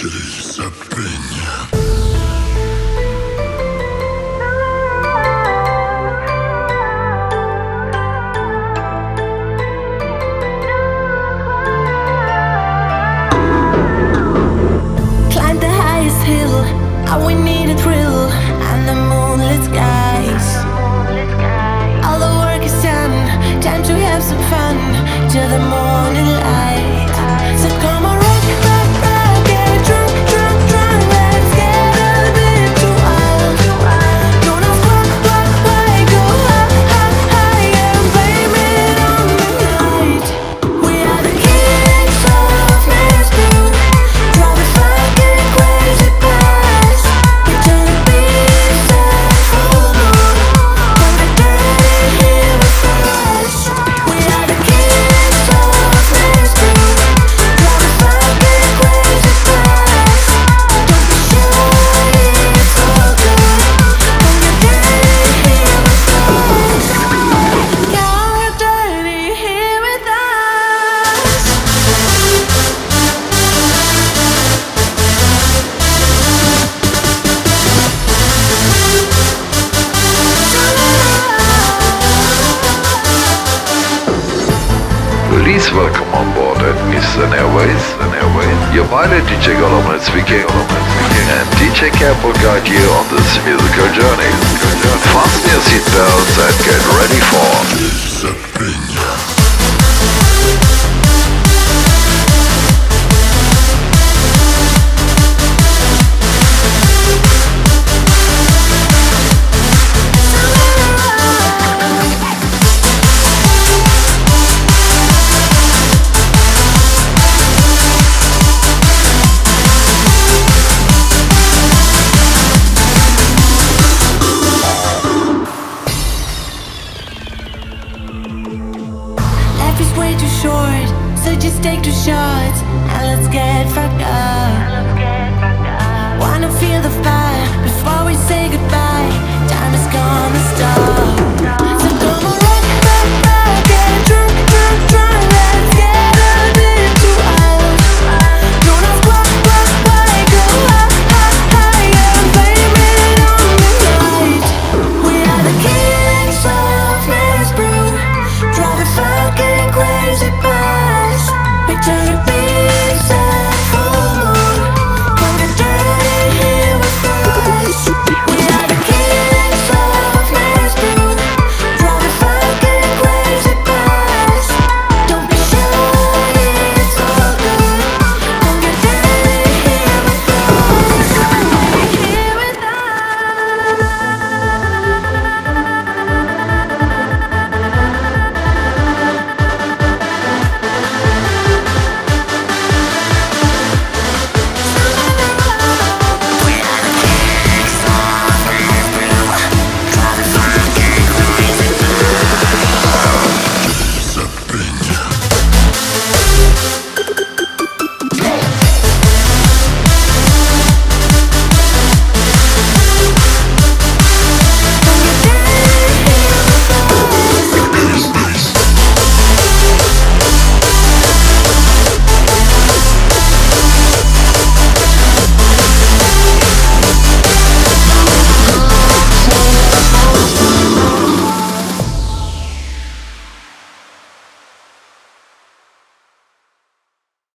Climb the highest hill, all we need a thrill, and the moonlit skies. All the work is done, time to have some fun, till the morning light. So come on, rock, rock, rock, get drunk, drunk, drunk, let's get a bit too wild. Don't ask why, go high, high, and blame it on the night. We are the kings of Moscow, driving fucking crazy past. We turn the beast and full moon, when the day here with us. We are the kings of Moscow, driving fucking crazy past. Don't be shy, it's all good, when the day here with us. You're dirty here with us. Please welcome on board at Eastern Airways. Your pilot DJ Gollum speaking, and DJ Cap will guide you on this musical journey. Fasten your seatbelts and get ready for